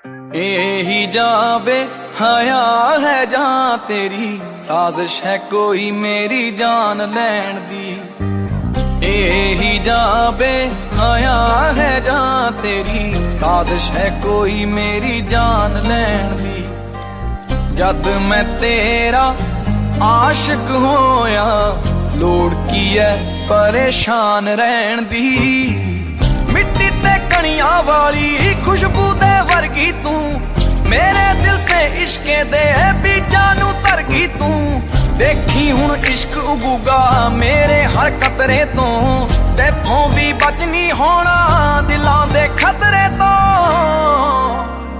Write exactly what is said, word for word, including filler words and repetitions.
यही जाबे हया है जां तेरी, साजिश है कोई मेरी जान लैन दी। यही जाबे हया है जां तेरी, साजिश है कोई मेरी जान लैन दी। जद मैं तेरा आशिक होया, लोड़ की है परेशान रहन दी। मिट्टी ते कणियां वाली खुशबू दे वर्गी तू, मेरे दिल ते इश्के दे बीजां नू धरगी तू। देखी हुण इश्क उगूगा मेरे हर कतरे तो, तेथों भी बच नहीं होना दिलां दे खतरे